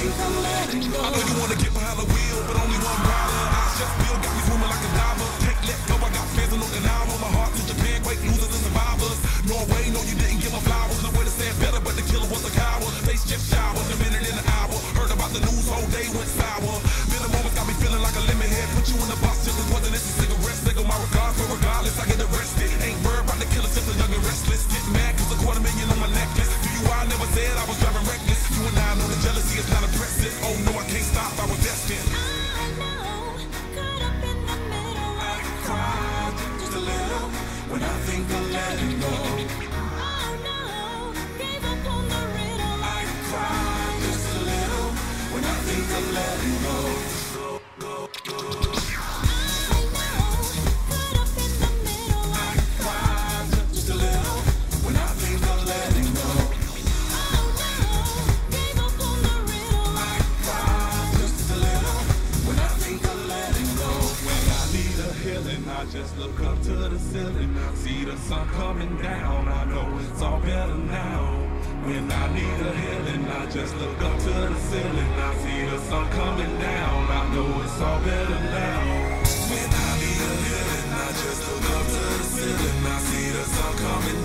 I know you wanna get behind the wheel, but only one rider. I just feel got me swimming like a diver. Can't let go, I got fans in Okinawa. My heart to Japan, great losers and survivors. Norway, no, you didn't give my flowers. No way to say it better, but the killer was a coward. Face just showered, a minute in an hour. Heard about the news, whole day went sour. Been a moment, got me feeling like a lemon head. Put you in the box just as wasn't this a cigarette. Signal my regards, but regardless, I get arrested. Ain't worried about the killer, just a young and restless. Get mad, cause $250,000 on my necklace. Do you, I never said I was driving reckless. You and I know the jealousy is not impressive. Oh no, I can't stop, I was destined. I know, caught up in the middle. I cry just a little when I think of letting go. Oh no, gave up on the riddle. I cry just a little when I think of letting go. I know, caught up in the middle. I cry just a little when I think of letting go. Oh no, gave up on the riddle. I cry just a little when I think of letting go. When I need a healing, I just look up to the ceiling. See the sun coming down, I know it's all better now. When I need a healing, I just look up to the ceiling. I see the sun coming down, I know it's all better now. When I need a healing, I just look up to the ceiling. I see the sun coming